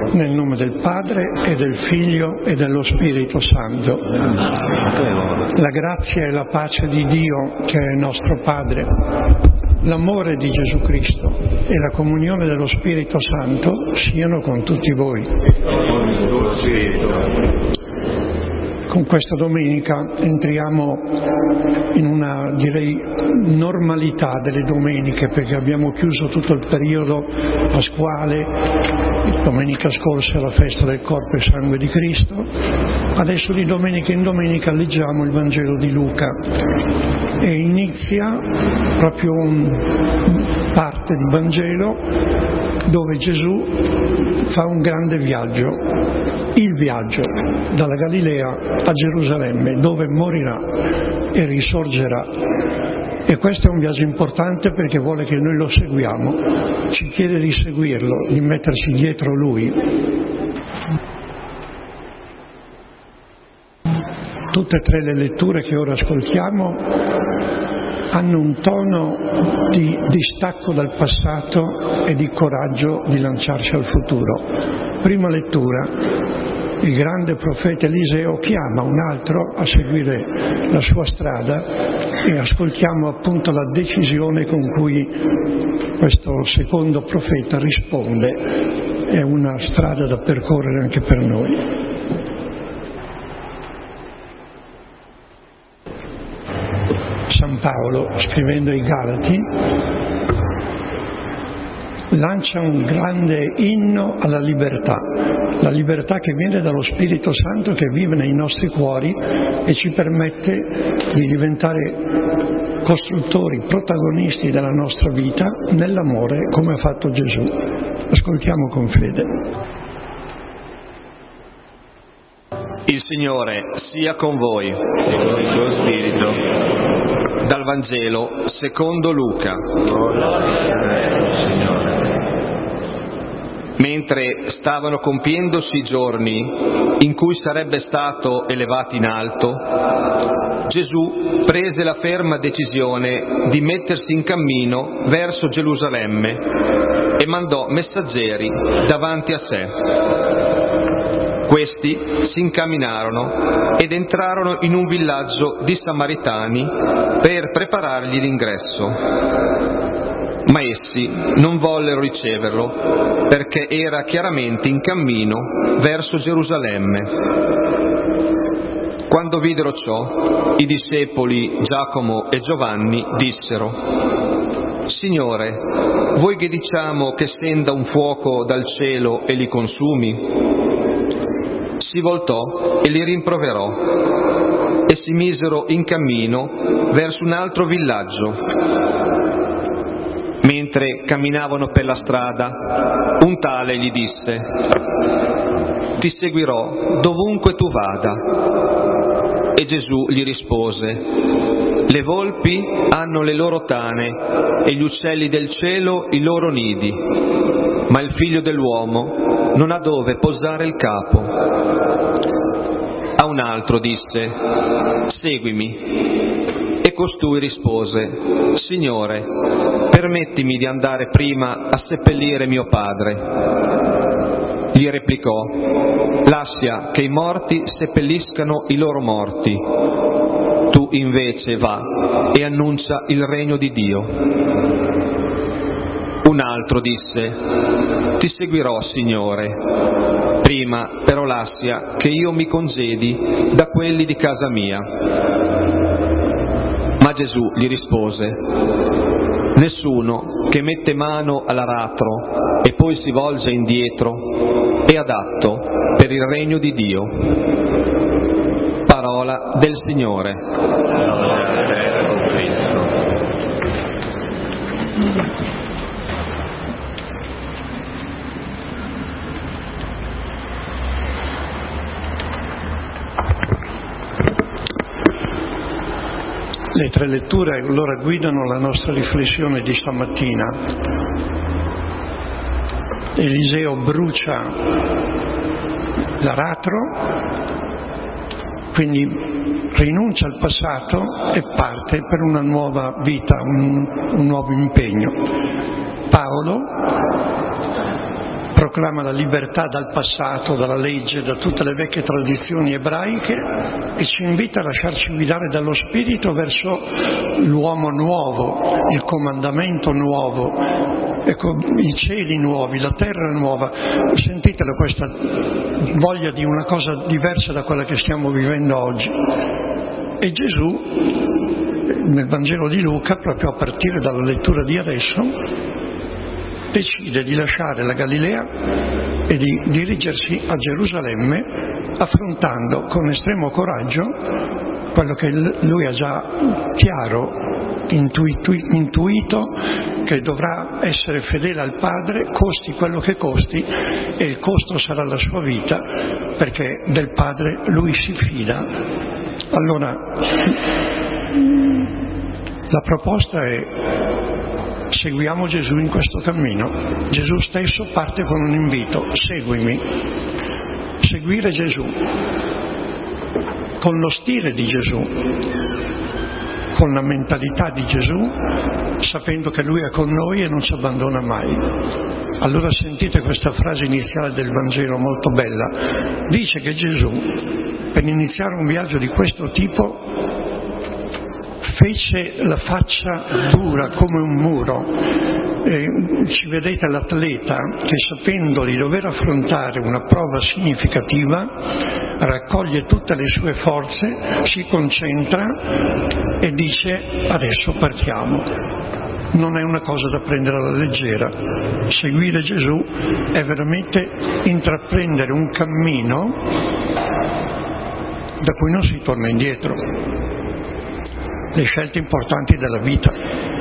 Nel nome del Padre e del Figlio e dello Spirito Santo. La grazia e la pace di Dio, che è nostro Padre, l'amore di Gesù Cristo e la comunione dello Spirito Santo siano con tutti voi. Con questa domenica entriamo in una, direi, normalità delle domeniche, perché abbiamo chiuso tutto il periodo pasquale. Domenica scorsa la festa del corpo e sangue di Cristo. Adesso di domenica in domenica leggiamo il Vangelo di Luca e inizia proprio parte di Vangelo dove Gesù fa un grande viaggio, il viaggio dalla Galilea a Gerusalemme, dove morirà e risorgerà. E questo è un viaggio importante perché vuole che noi lo seguiamo, ci chiede di seguirlo, di metterci dietro Lui. Tutte e tre le letture che ora ascoltiamo hanno un tono di distacco dal passato e di coraggio di lanciarsi al futuro. Prima lettura, il grande profeta Eliseo chiama un altro a seguire la sua strada e ascoltiamo appunto la decisione con cui questo secondo profeta risponde. È una strada da percorrere anche per noi. San Paolo, scrivendo ai Galati, lancia un grande inno alla libertà che viene dallo Spirito Santo che vive nei nostri cuori e ci permette di diventare costruttori, protagonisti della nostra vita nell'amore come ha fatto Gesù. Ascoltiamo con fede. Il Signore sia con voi e con il tuo spirito. Dal Vangelo secondo Luca. Mentre stavano compiendosi i giorni in cui sarebbe stato elevato in alto, Gesù prese la ferma decisione di mettersi in cammino verso Gerusalemme e mandò messaggeri davanti a sé. Questi si incamminarono ed entrarono in un villaggio di Samaritani per preparargli l'ingresso. Ma essi non vollero riceverlo perché era chiaramente in cammino verso Gerusalemme. Quando videro ciò, i discepoli Giacomo e Giovanni dissero: Signore, vuoi che diciamo che scenda un fuoco dal cielo e li consumi? Si voltò e li rimproverò e si misero in cammino verso un altro villaggio. Mentre camminavano per la strada, un tale gli disse: Ti seguirò dovunque tu vada. E Gesù gli rispose: Le volpi hanno le loro tane e gli uccelli del cielo i loro nidi, ma il Figlio dell'uomo non ha dove posare il capo. A un altro disse: Seguimi. E costui rispose: Signore, permettimi di andare prima a seppellire mio padre. Gli replicò: Lascia che i morti seppelliscano i loro morti. Tu invece va e annuncia il regno di Dio. Un altro disse: Ti seguirò, Signore. Prima però lascia che io mi congedi da quelli di casa mia. Ma Gesù gli rispose: Nessuno che mette mano all'aratro e poi si volge indietro è adatto per il regno di Dio. Parola del Signore. Le tre letture allora guidano la nostra riflessione di stamattina. Eliseo brucia l'aratro, quindi rinuncia al passato e parte per una nuova vita, un nuovo impegno. Paolo proclama la libertà dal passato, dalla legge, da tutte le vecchie tradizioni ebraiche e ci invita a lasciarci guidare dallo Spirito verso l'uomo nuovo, il comandamento nuovo, ecco, i cieli nuovi, la terra nuova. Sentitela questa voglia di una cosa diversa da quella che stiamo vivendo oggi. E Gesù, nel Vangelo di Luca, proprio a partire dalla lettura di adesso, decide di lasciare la Galilea e di dirigersi a Gerusalemme, affrontando con estremo coraggio quello che lui ha già chiaro, intuito, che dovrà essere fedele al Padre, costi quello che costi, e il costo sarà la sua vita, perché del Padre lui si fida. Allora, la proposta è: seguiamo Gesù in questo cammino. Gesù stesso parte con un invito: seguimi. Seguire Gesù con lo stile di Gesù, con la mentalità di Gesù, sapendo che Lui è con noi e non ci abbandona mai. Allora sentite questa frase iniziale del Vangelo molto bella. Dice che Gesù, per iniziare un viaggio di questo tipo, fece la faccia dura come un muro. Ci vedete l'atleta che, sapendo di dover affrontare una prova significativa, raccoglie tutte le sue forze, si concentra e dice: adesso partiamo. Non è una cosa da prendere alla leggera. Seguire Gesù è veramente intraprendere un cammino da cui non si torna indietro. Le scelte importanti della vita.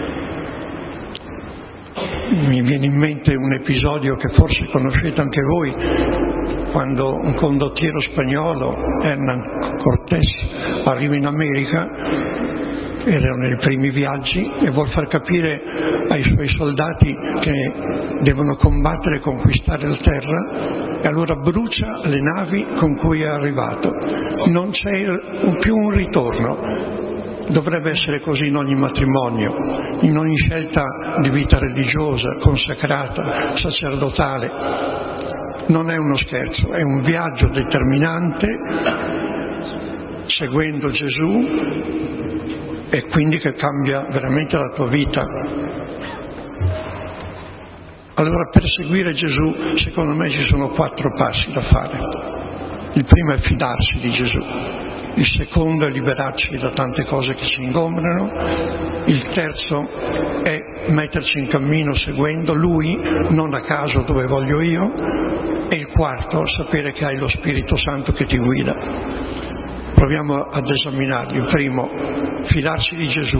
Mi viene in mente un episodio che forse conoscete anche voi, quando un condottiero spagnolo, Hernán Cortés, arriva in America, erano nei primi viaggi, e vuol far capire ai suoi soldati che devono combattere e conquistare la terra, e allora brucia le navi con cui è arrivato. Non c'è più un ritorno. Dovrebbe essere così in ogni matrimonio, in ogni scelta di vita religiosa, consacrata, sacerdotale. Non è uno scherzo, è un viaggio determinante, seguendo Gesù, e quindi che cambia veramente la tua vita. Allora, per seguire Gesù, secondo me ci sono 4 passi da fare. Il primo è fidarsi di Gesù. Il secondo è liberarci da tante cose che ci ingombrano. Il terzo è metterci in cammino seguendo Lui, non a caso dove voglio io. E il quarto, sapere che hai lo Spirito Santo che ti guida. Proviamo ad esaminarli. Il primo, fidarsi di Gesù.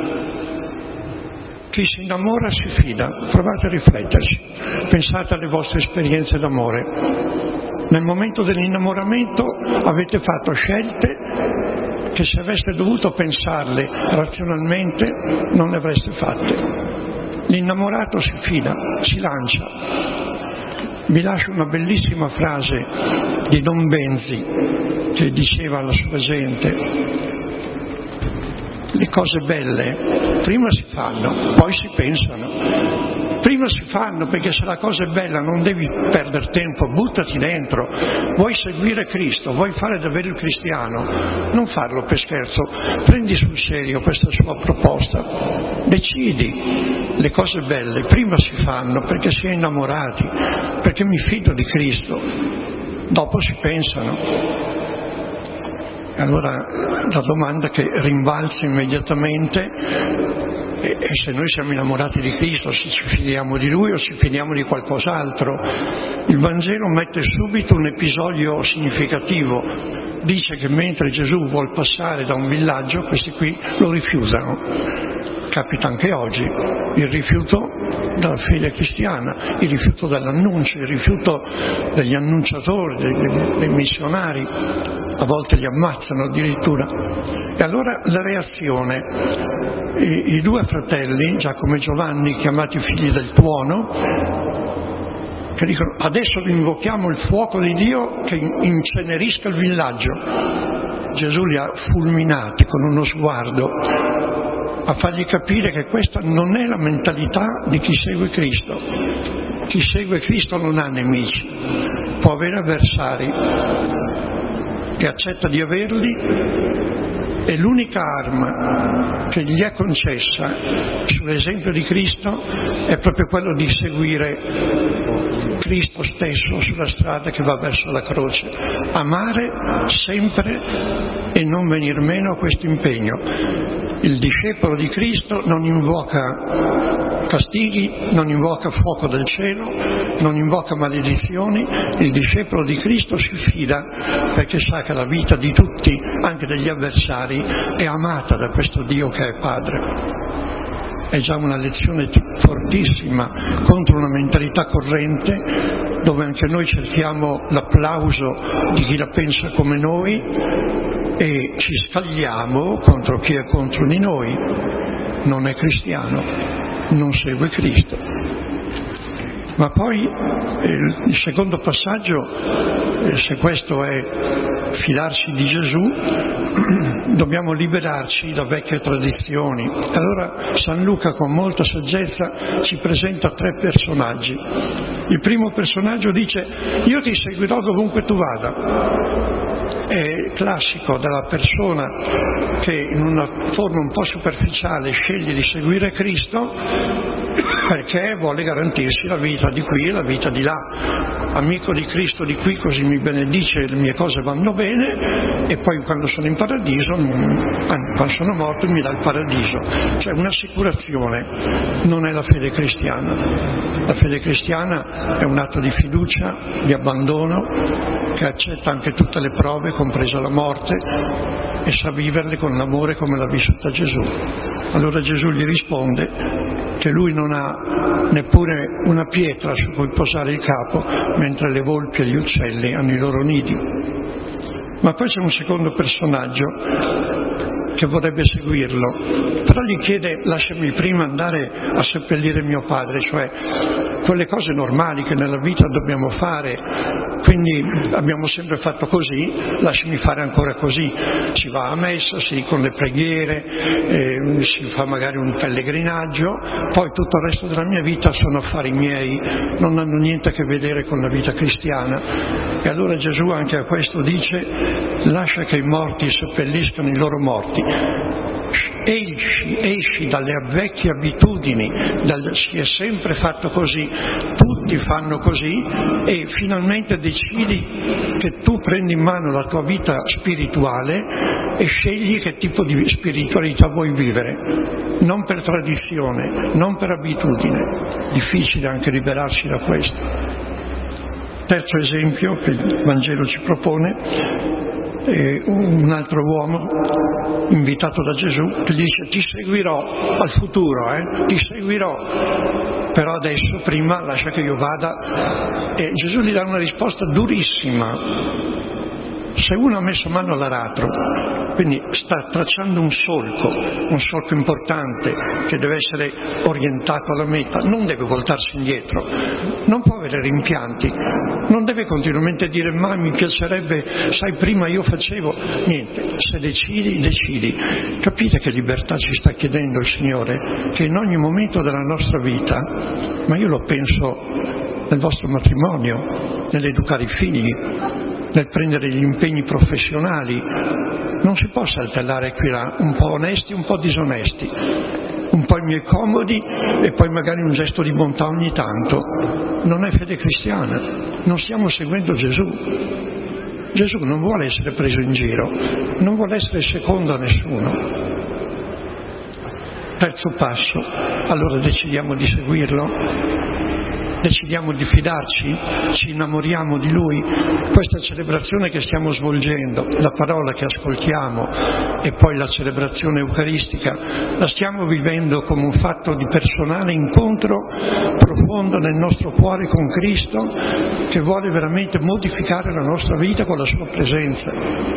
Chi si innamora si fida. Provate a rifletterci. Pensate alle vostre esperienze d'amore. Nel momento dell'innamoramento avete fatto scelte che, se aveste dovuto pensarle razionalmente, non le avreste fatte. L'innamorato si fida, si lancia. Vi lascio una bellissima frase di Don Benzi, che diceva alla sua gente: le cose belle prima si fanno, poi si pensano. Prima si fanno, perché se la cosa è bella non devi perdere tempo, buttati dentro. Vuoi seguire Cristo, vuoi fare davvero il cristiano, non farlo per scherzo, prendi sul serio questa sua proposta, decidi. Le cose belle prima si fanno perché si è innamorati, perché mi fido di Cristo, dopo si pensano. Allora la domanda che rimbalza immediatamente: e se noi siamo innamorati di Cristo, se ci fidiamo di Lui o ci fidiamo di qualcos'altro? Il Vangelo mette subito un episodio significativo. Dice che mentre Gesù vuol passare da un villaggio, questi qui lo rifiutano. Capita anche oggi, il rifiuto della fede cristiana, il rifiuto dell'annuncio, il rifiuto degli annunciatori, dei missionari. A volte li ammazzano addirittura. E allora la reazione: i 2 fratelli, Giacomo e Giovanni, chiamati figli del tuono, che dicono: adesso invochiamo il fuoco di Dio che incenerisca il villaggio. Gesù li ha fulminati con uno sguardo, a fargli capire che questa non è la mentalità di chi segue Cristo. Chi segue Cristo non ha nemici, può avere avversari e accetta di averli, e l'unica arma che gli è concessa sull'esempio di Cristo è proprio quello di seguire Cristo stesso sulla strada che va verso la croce, amare sempre e non venir meno a questo impegno. Il discepolo di Cristo non invoca castighi, non invoca fuoco del cielo, non invoca maledizioni. Il discepolo di Cristo si fida perché sa che la vita di tutti, anche degli avversari, è amata da questo Dio che è Padre. È già una lezione fortissima contro una mentalità corrente dove anche noi cerchiamo l'applauso di chi la pensa come noi e ci scagliamo contro chi è contro di noi. Non è cristiano, non segue Cristo. Ma poi il secondo passaggio, se questo è fidarsi di Gesù, dobbiamo liberarci da vecchie tradizioni. Allora San Luca con molta saggezza ci presenta 3 personaggi. Il primo personaggio dice: io ti seguirò dovunque tu vada. È classico della persona che in una forma un po' superficiale sceglie di seguire Cristo perché vuole garantirsi la vita di qui e la vita di là. Amico di Cristo di qui, così mi benedice, le mie cose vanno bene, e poi quando sono in paradiso, quando sono morto, mi dà il paradiso. Cioè un'assicurazione, non è la fede cristiana. La fede cristiana è un atto di fiducia, di abbandono, che accetta anche tutte le prove, compresa la morte, e sa viverle con l'amore come l'ha vissuta Gesù. Allora Gesù gli risponde che lui non ha neppure una pietra su cui posare il capo, mentre le volpi e gli uccelli hanno i loro nidi. Ma poi c'è un secondo personaggio che vorrebbe seguirlo, però gli chiede: lasciami prima andare a seppellire mio padre, cioè quelle cose normali che nella vita dobbiamo fare, quindi abbiamo sempre fatto così, lasciami fare ancora così. Si va a messa, si con le preghiere, si fa magari un pellegrinaggio, poi tutto il resto della mia vita sono affari miei, non hanno niente a che vedere con la vita cristiana. E allora Gesù anche a questo dice: lascia che i morti seppelliscano i loro morti. Esci dalle vecchie abitudini, si è sempre fatto così, tutti fanno così, e finalmente decidi che tu prendi in mano la tua vita spirituale e scegli che tipo di spiritualità vuoi vivere, non per tradizione, non per abitudine. Difficile anche liberarsi da questo. Terzo esempio che il Vangelo ci propone: un altro uomo invitato da Gesù che gli dice: ti seguirò al futuro, ti seguirò, però adesso prima lascia che io vada. E Gesù gli dà una risposta durissima. Se uno ha messo mano all'aratro, quindi sta tracciando un solco importante che deve essere orientato alla meta, non deve voltarsi indietro, non può avere rimpianti, non deve continuamente dire: ma mi piacerebbe, sai, prima io facevo. Niente, se decidi. Capite che libertà ci sta chiedendo il Signore? Che in ogni momento della nostra vita, ma io lo penso nel vostro matrimonio, nell'educare i figli, nel prendere gli impegni professionali, non si può saltellare qui là, un po' onesti, un po' disonesti, un po' i miei comodi e poi magari un gesto di bontà ogni tanto. Non è fede cristiana, non stiamo seguendo Gesù. Gesù non vuole essere preso in giro, non vuole essere secondo a nessuno. Terzo passo, allora decidiamo di seguirlo. Decidiamo di fidarci, ci innamoriamo di Lui. Questa celebrazione che stiamo svolgendo, la parola che ascoltiamo e poi la celebrazione eucaristica, la stiamo vivendo come un fatto di personale incontro profondo nel nostro cuore con Cristo, che vuole veramente modificare la nostra vita con la sua presenza.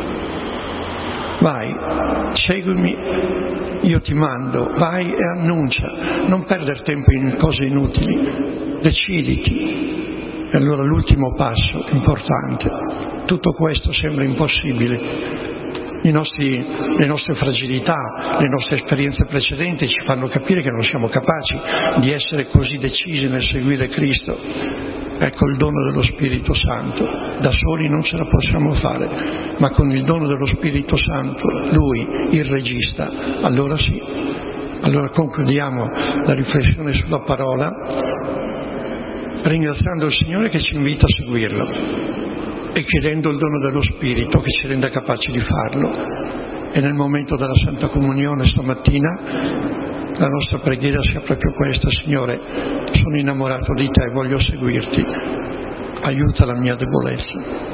Vai, seguimi, io ti mando, vai e annuncia, non perdere tempo in cose inutili. Deciditi. E allora l'ultimo passo importante. Tutto questo sembra impossibile. le nostre fragilità, le nostre esperienze precedenti ci fanno capire che non siamo capaci di essere così decisi nel seguire Cristo. Ecco il dono dello Spirito Santo. Da soli non ce la possiamo fare, ma con il dono dello Spirito Santo, Lui, il regista, allora sì. Allora concludiamo la riflessione sulla parola ringraziando il Signore che ci invita a seguirlo e chiedendo il dono dello Spirito che ci renda capaci di farlo. E nel momento della Santa Comunione stamattina la nostra preghiera sia proprio questa: Signore, sono innamorato di Te, voglio seguirti, aiuta la mia debolezza.